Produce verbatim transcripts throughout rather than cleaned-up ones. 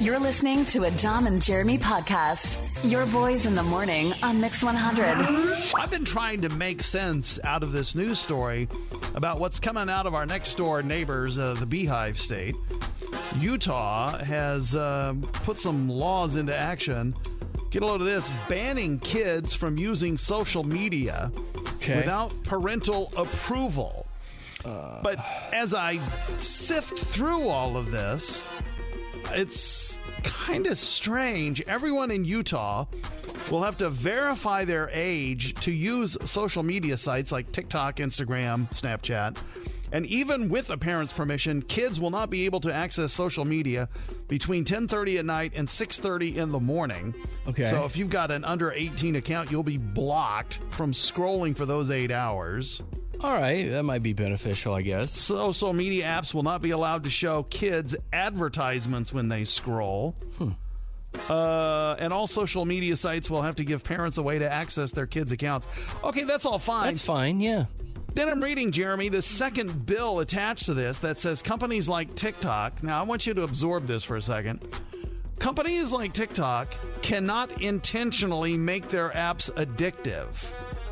You're listening to a Dom and Jeremy podcast. Your boys in the morning on Mix one hundred. I've been trying to make sense out of this news story about what's coming out of our next door neighbors, uh, the Beehive State. Utah has uh, put some laws into action. Get a load of this, banning kids from using social media okay. without parental approval. Uh. But as I sift through all of this, it's kind of strange. Everyone in Utah will have to verify their age to use social media sites like TikTok, Instagram, Snapchat. And even with a parent's permission, kids will not be able to access social media between ten thirty at night and six thirty in the morning. Okay. So if you've got an under eighteen account, you'll be blocked from scrolling for those eight hours. All right, that might be beneficial, I guess. Social media apps will not be allowed to show kids advertisements when they scroll. Hmm. Uh, and all social media sites will have to give parents a way to access their kids' accounts. Okay, that's all fine. That's fine, yeah. Then I'm reading, Jeremy, the second bill attached to this that says companies like TikTok. Now, I want you to absorb this for a second. Companies like TikTok cannot intentionally make their apps addictive.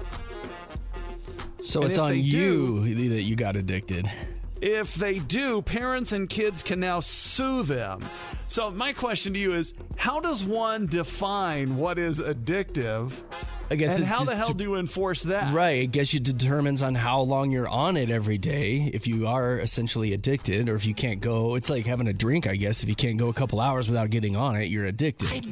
So and it's on you do, that you got addicted. If they do, parents and kids can now sue them. So my question to you is, how does one define what is addictive? I guess and how the hell do you enforce that? Right. I guess it determines on how long you're on it every day. If you are essentially addicted, or if you can't go, it's like having a drink, I guess. If you can't go a couple hours without getting on it, you're addicted. I,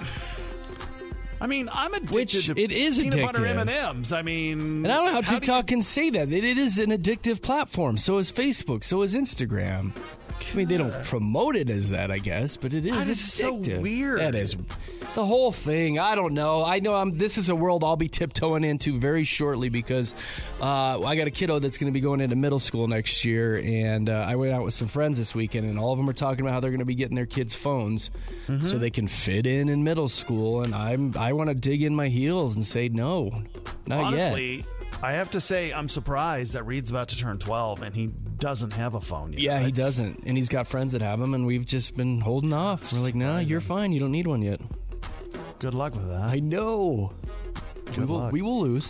I mean, I'm addicted Which to it is peanut addictive. butter M and M's. I mean... And I don't know how, how TikTok you... can say that. It, it is an addictive platform. So is Facebook. So is Instagram. I mean, they don't promote it as that, I guess, but it is that is addictive. So weird. That is the whole thing. I don't know. I know I'm, this is a world I'll be tiptoeing into very shortly because uh, I got a kiddo that's going to be going into middle school next year, and uh, I went out with some friends this weekend, and all of them are talking about how they're going to be getting their kids' phones mm-hmm. so they can fit in in middle school, and I'm I want to dig in my heels and say no, not Honestly, yet. I have to say I'm surprised that Reed's about to turn twelve, and he doesn't have a phone yet. Yeah, That's... he doesn't, and he's got friends that have them, and we've just been holding off. We're like, nah, you're fine. You don't need one yet. Good luck with that. I know. Good we will, luck. We will lose.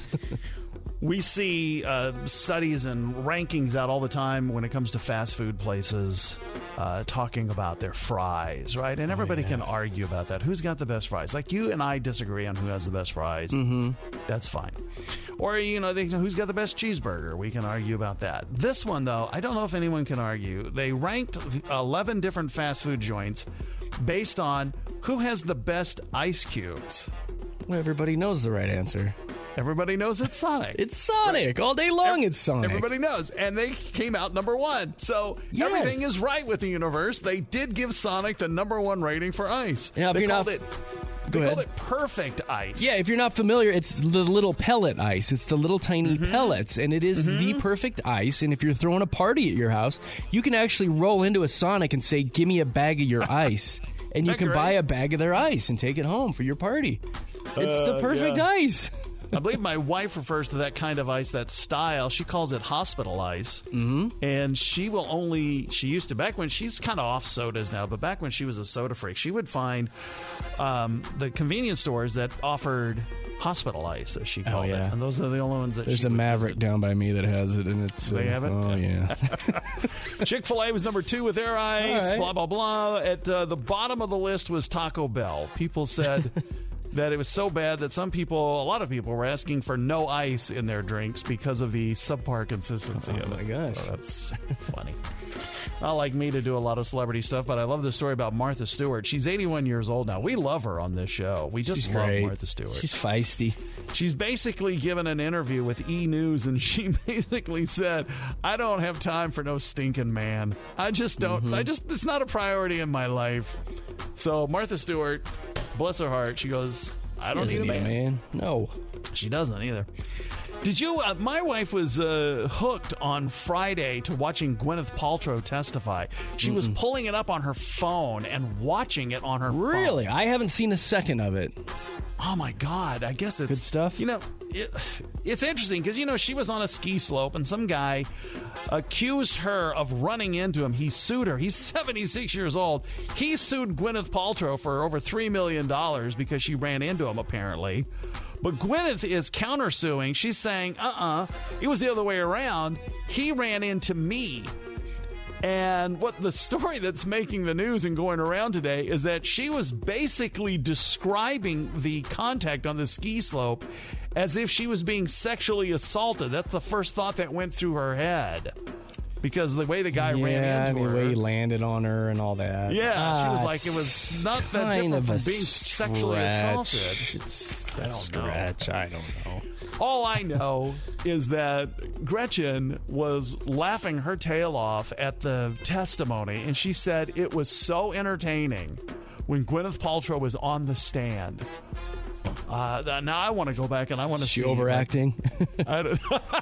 We see uh, studies and rankings out all the time when it comes to fast food places uh, talking about their fries, right? And everybody oh, yeah. can argue about that. Who's got the best fries? Like you and I disagree on who has the best fries. Mm-hmm. That's fine. Or, you know, they, who's got the best cheeseburger? We can argue about that. This one, though, I don't know if anyone can argue. They ranked eleven different fast food joints based on who has the best ice cubes. Well, everybody knows the right answer. Everybody knows it's Sonic. It's Sonic. All day long Every, it's Sonic. Everybody knows. And they came out number one. So yes. everything is right with the universe. They did give Sonic the number one rating for ice. Now, if they you're called not, it, go they ahead. called it perfect ice. Yeah, if you're not familiar, it's the little pellet ice. It's the little tiny mm-hmm. pellets, and it is mm-hmm. the perfect ice. And if you're throwing a party at your house, you can actually roll into a Sonic and say, give me a bag of your ice. And you can great? buy a bag of their ice and take it home for your party. It's uh, the perfect yeah. ice. I believe my wife refers to that kind of ice, that style. She calls it hospital ice. Mm-hmm. And she will only, she used to, back when, she's kind of off sodas now, but back when she was a soda freak, she would find um, the convenience stores that offered hospital ice, as she called oh, yeah. it. And those are the only ones that There's she a would Maverick visit. down by me that has it, and it's... Uh, They have it? Oh, yeah. Chick-fil-A was number two with their ice, right. blah, blah, blah. At uh, the bottom of the list was Taco Bell. People said... that it was so bad that some people, a lot of people, were asking for no ice in their drinks because of the subpar consistency oh, of it. my gosh. So that's funny. Not like me to do a lot of celebrity stuff, but I love this story about Martha Stewart. She's eighty-one years old now. We love her on this show. We just She's love great. Martha Stewart. She's feisty. She's basically given an interview with E! News, and she basically said, I don't have time for no stinking man. I just don't. Mm-hmm. I just, it's not a priority in my life. So Martha Stewart, bless her heart, she goes, I don't need a man. need a man. No. She doesn't either. Did you? Uh, my wife was uh, hooked on Friday to watching Gwyneth Paltrow testify. She Mm-mm. was pulling it up on her phone and watching it on her really? phone. Really? I haven't seen a second of it. Oh, my God. I guess it's... Good stuff? You know, it, it's interesting because, you know, she was on a ski slope and some guy accused her of running into him. He sued her. He's seventy-six years old. He sued Gwyneth Paltrow for over three million dollars because she ran into him, apparently. But Gwyneth is countersuing. She's saying, uh-uh, it was the other way around. He ran into me. And what the story that's making the news and going around today is that she was basically describing the contact on the ski slope as if she was being sexually assaulted. That's the first thought that went through her head. Because the way the guy yeah, ran into and the her. way he landed on her and all that. Yeah, ah, she was like, it was not that different from being sexually assaulted. It's I a don't stretch. know. I don't know. All I know is that Gretchen was laughing her tail off at the testimony, and she said it was so entertaining when Gwyneth Paltrow was on the stand. Uh, now I want to go back and I want to see. She overacting? I don't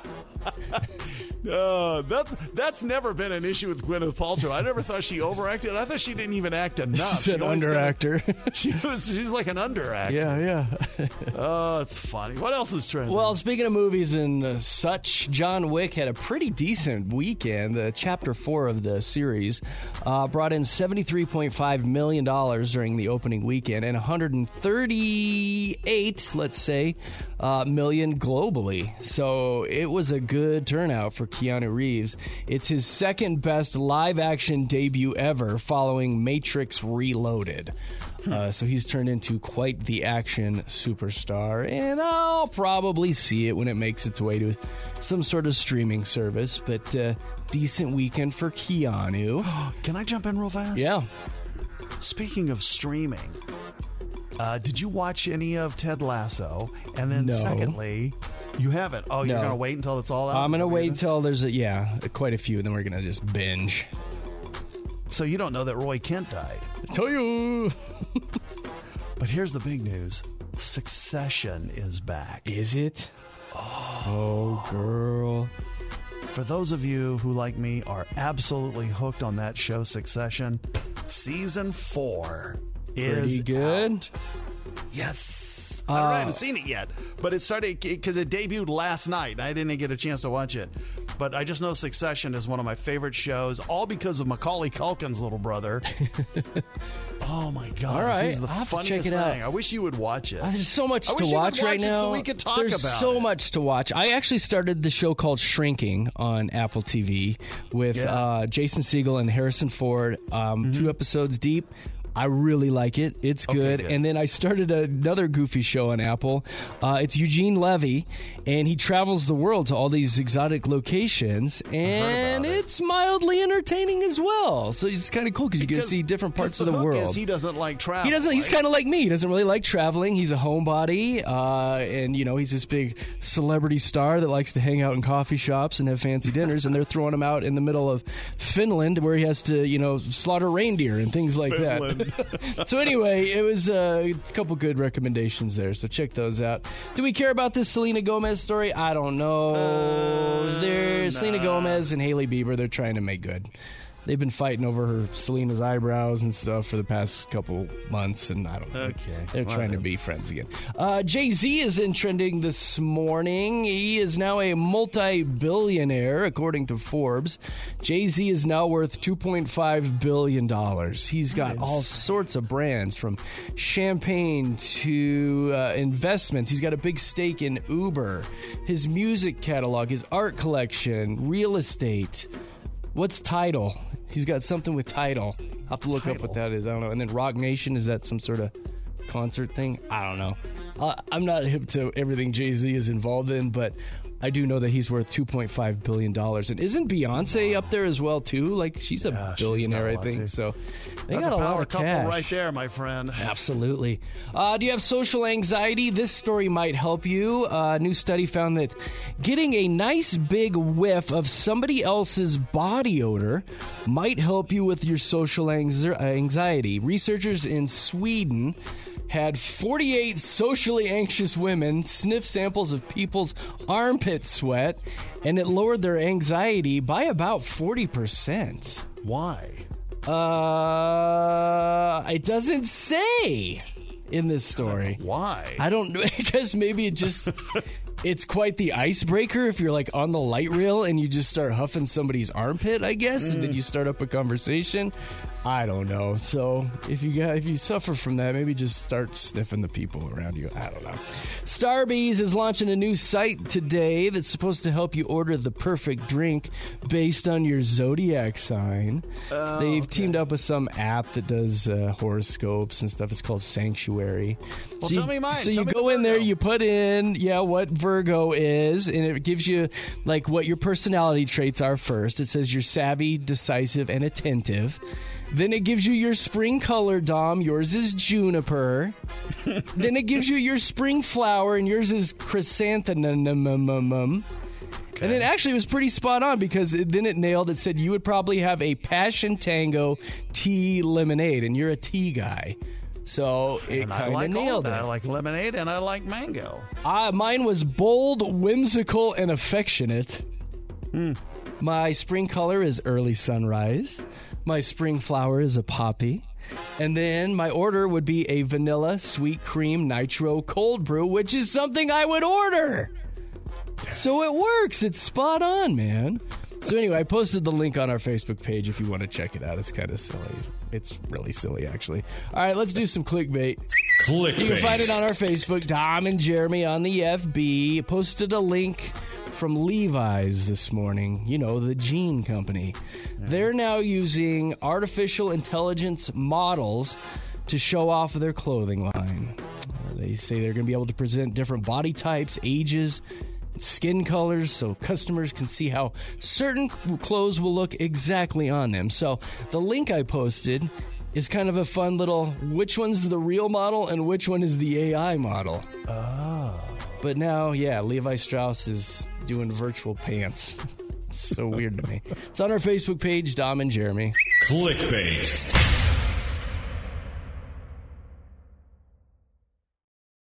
Uh, that, that's never been an issue with Gwyneth Paltrow. I never thought she overacted. I thought she didn't even act enough. She's an She always underactor. kinda- she was. She's like an underactor. yeah, yeah. Oh, it's funny. What else is trending? Well, speaking of movies and uh, such, John Wick had a pretty decent weekend. The chapter four of the series uh, brought in seventy-three point five million dollars during the opening weekend and one hundred thirty-eight, let's say, uh, million globally. So it was a good turnout for Keanu Reeves. It's his second best live-action debut ever following Matrix Reloaded. Uh, so he's turned into quite the action superstar, and I'll probably see it when it makes its way to some sort of streaming service, but uh, decent weekend for Keanu. Can I jump in real fast? Yeah. Speaking of streaming, uh, did you watch any of Ted Lasso? And then No. secondly, you haven't. Oh, you're No. going to wait until it's all out? I'm going to Is that wait what until there's a, yeah, quite a few, and then we're going to just binge. you- So you don't know that Roy Kent died. Tell you. But here's the big news. Succession is back. Is it? Oh, girl. For those of you who, like me, are absolutely hooked on that show, Succession, season four is Pretty good. out. Yes. I, don't know, I haven't seen it yet, but it started because it debuted last night. I didn't get a chance to watch it, but I just know Succession is one of my favorite shows, all because of Macaulay Culkin's little brother. Oh my God! All right. This is the I'll have to funniest check it out. thing. I wish you would watch it. Uh, There's so much I to wish you would watch right watch it now. so we could talk There's about so it. much to watch. I actually started the show called Shrinking on Apple T V with Yeah. uh, Jason Segel and Harrison Ford. Um, Mm-hmm. Two episodes deep. I really like it. It's good. good. And then I started another goofy show on Apple. Uh, it's Eugene Levy, and he travels the world to all these exotic locations, and about it. it's mildly entertaining as well. So it's kind of cool because you get to Because- see different parts because of the hook world. Is he doesn't like travel. He doesn't. He's right? kind of like me. He doesn't really like traveling. He's a homebody, uh, and you know he's this big celebrity star that likes to hang out in coffee shops and have fancy dinners. And they're throwing him out in the middle of Finland, where he has to, you know, slaughter reindeer and things like that. So anyway, it was uh, a couple good recommendations there. So check those out. Do we care about this Selena Gomez story? I don't know. Uh, There's Selena nah. Gomez and Hailey Bieber. They're trying to make good. They've been fighting over her Selena's eyebrows and stuff for the past couple months, and I don't know. Okay. They're Well, trying to then. be friends again. Uh, Jay-Z is in trending this morning. He is now a multi-billionaire, according to Forbes. Jay-Z is now worth two point five billion dollars. He's got Nice. all sorts of brands, from champagne to uh, investments. He's got a big stake in Uber, his music catalog, his art collection, real estate. What's Tidal? He's got something with Tidal. I'll have to look up what Tidal. that is. I don't know. And then Rock Nation, is that some sort of concert thing? I don't know. Uh, I'm not hip to everything Jay-Z is involved in, but I do know that he's worth two point five billion dollars. And isn't Beyonce up there as well, too? Like, she's a Yeah, she's billionaire, got a I lot, think. too. So they That's got a, a lot power of couple cash. right there, my friend. Absolutely. Uh, do you have social anxiety? This story might help you. Uh, a new study found that getting a nice big whiff of somebody else's body odor might help you with your social anxi- anxiety. Researchers in Sweden had forty-eight socially anxious women sniff samples of people's armpit sweat, and it lowered their anxiety by about forty percent. Why? Uh, it doesn't say. in this story. Why? I don't know, because maybe it just, it's quite the icebreaker if you're like on the light rail and you just start huffing somebody's armpit, I guess, mm. and then you start up a conversation. I don't know. So if you got, if you suffer from that, maybe just start sniffing the people around you. I don't know. Starbucks is launching a new site today that's supposed to help you order the perfect drink based on your zodiac sign. Oh, They've okay. teamed up with some app that does uh, horoscopes and stuff. It's called Sanctuary. Well, so tell you, me mine. So tell you me go the in there, you put in, yeah, what Virgo is, and it gives you like what your personality traits are first. It says you're savvy, decisive, and attentive. Then it gives you your spring color, Dom. Yours is juniper. Then it gives you your spring flower, and yours is chrysanthemum. Okay. And it actually was pretty spot on because it, then it nailed. It said you would probably have a passion tango tea lemonade, and you're a tea guy. So it kind of like nailed it. I like lemonade and I like mango. Uh, mine was bold, whimsical, and affectionate. Hmm. My spring color is early sunrise. My spring flower is a poppy. And then my order would be a vanilla sweet cream nitro cold brew, which is something I would order. So it works. It's spot on, man. So anyway, I posted the link on our Facebook page if you want to check it out. It's kind of silly. It's really silly, actually. All right, let's do some clickbait. Clickbait. You can find it on our Facebook. Dom and Jeremy on the F B posted a link from Levi's this morning, you know, the jean company. Yeah. They're now using artificial intelligence models to show off their clothing line. Uh, they say they're going to be able to present different body types, ages, skin colors, so customers can see how certain clothes will look exactly on them. So the link I posted is kind of a fun little, which one's the real model and which one is the A I model. Oh. But now, yeah, Levi Strauss is doing virtual pants. So weird to me. It's on our Facebook page, Dom and Jeremy. Clickbait.